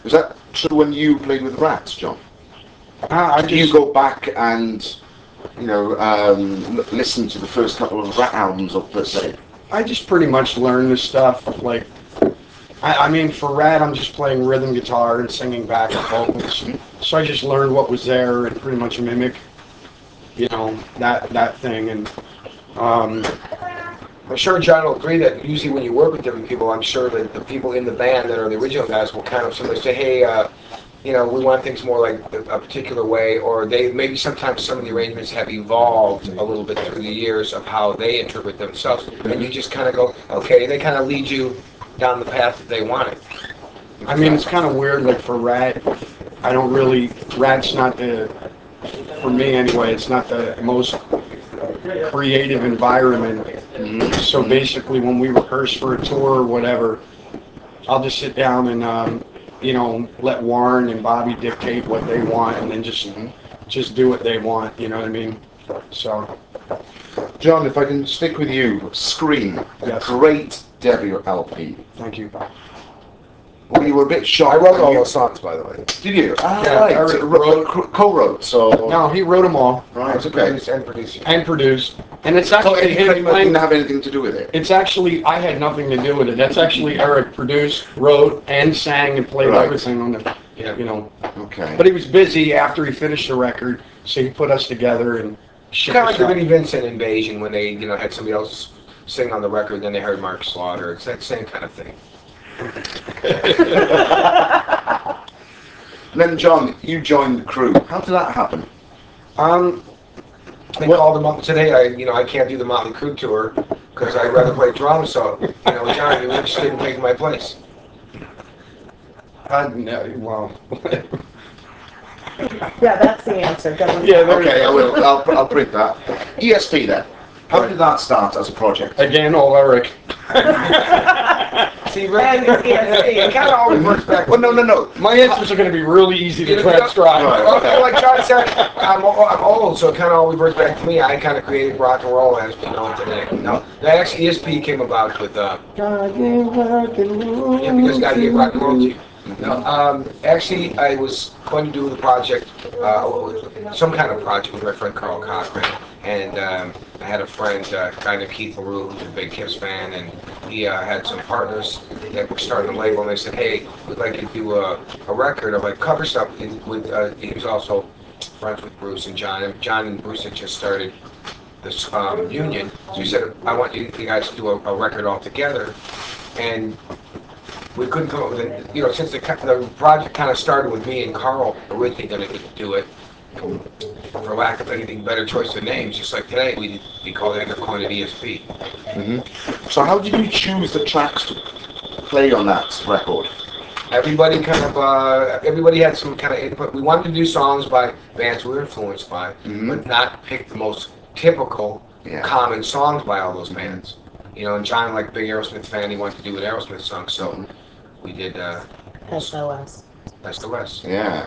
Was that true when you played with Rats, John? Did you go back and, listen to the first couple of Rat albums, per se? I just pretty much learned this stuff. Like, I mean, for Rat, I'm just playing rhythm guitar and singing back vocals. So I just learned what was there and pretty much mimic, that thing. And I'm sure John will agree that usually when you work with different people, I'm sure that the people in the band that are the original guys will kind of somebody say, hey, we want things more like a particular way, or maybe sometimes some of the arrangements have evolved a little bit through the years of how they interpret themselves, and you just kind of go, okay, they kind of lead you down the path that they want it. I mean, it's kind of weird, like for Rat, Rat's not for me anyway, it's not the most creative environment. So basically when we rehearse for a tour or whatever, I'll just sit down and let Warren and Bobby dictate what they want, and then just do what they want. You know what I mean? So, John, if I can stick with you, Scream, yes. Great debut LP. Thank you. Well, you were a bit shocked. I wrote all those songs, by the way. Did you? Yeah, right. Eric Co-wrote. So no, he wrote them all. Right. Okay. And produced. And it's actually didn't have anything to do with it. It's actually I had nothing to do with it. That's actually Eric produced, wrote, and sang and played everything on it. Okay. But he was busy after he finished the record, so he put us together and kind of like the Vinnie Vincent Invasion when they had somebody else sing on the record, then they heard Mark Slaughter. It's that same kind of thing. And then, John, you joined the crew. How did that happen? They called him up today. I can't do the Motley Crue tour because I'd rather play drums. So, John, you're interested in taking my place? Well. Yeah, that's the answer. Okay, I will. I'll print that. ESP then. How did that start as a project? Again, all Eric. See, it kind of always works back. Well, no. My answers are going to be really easy to transcribe. Like John said, I'm old, so it kind of always works back to me. I kind of created rock and roll as we know it today. No, actually, ESP came about with God gave rock and roll. Yeah, because God gave rock and roll to you. No, actually, I was going to do the project, some kind of project with my friend Carl Cochran, and I had a friend, a guy named Keith LaRue, who's a big Kiss fan, and he had some partners that were starting a label, and they said, hey, we'd like you to do a record of like cover stuff. He was also friends with Bruce and John, and John and Bruce had just started this union, so he said, I want you guys to do a record all together, and we couldn't come up with it, since the project kind of started with me and Carl originally going to do it, for lack of anything better choice of names, just like today, we call it Intercoined ESP. So how did you choose the tracks to play on that record? Everybody had some kind of input. We wanted to do songs by bands we were influenced by, but not pick the most typical, common songs by all those bands. And John, like big Aerosmith fan, he wanted to do an Aerosmith song, so we did SOS. SOS. Yeah.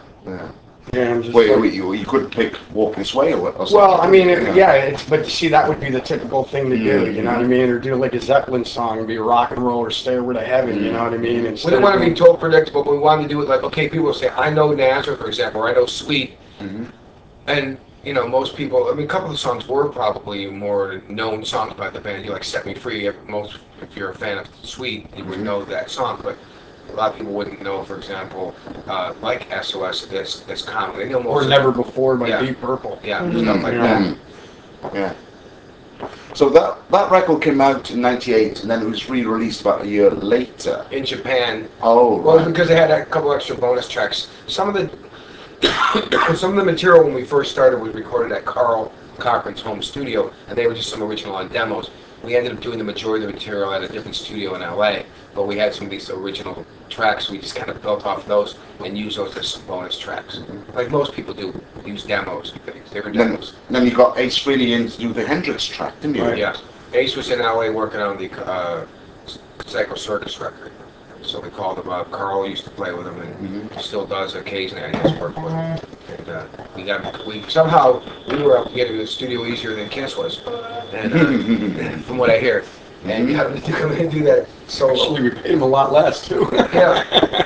Wait, you couldn't pick Walk This Way or something? Well, I mean, but see, that would be the typical thing to do, you know what I mean? Or do like a Zeppelin song, be rock and roll or Stairway to Heaven, you know what I mean? We didn't want to be totally predictable, but we wanted to do it like, okay, people will say, I know Nazareth, for example, or I know Sweet, and most people, I mean, a couple of the songs were probably more known songs by the band. You like Set Me Free. If you're a fan of Sweet, you would know that song. But a lot of people wouldn't know, for example, like SOS, this common. They know most or Never Before by Deep Purple. Yeah, stuff like that. Yeah. So that record came out in '98, and then it was re-released about a year later in Japan. Oh, right. Well, because they had a couple extra bonus tracks. Some of the material when we first started was recorded at Carl Cochran's home studio, and they were just some original on demos. We ended up doing the majority of the material at a different studio in LA, but we had some of these original tracks. We just kind of built off those and used those as some bonus tracks, like most people do. Use demos, different demos. Then you got Ace Frehley in to do the Hendrix track, didn't you? Right. Yeah, Ace was in LA working on the Psycho Circus record. So we called him up. Carl used to play with him, and he still does occasionally. I just work with him. And somehow we were able to get into the studio easier than Kiss was, and from what I hear. And got him to come in and do that solo. Actually, we paid him a lot less too. Yeah,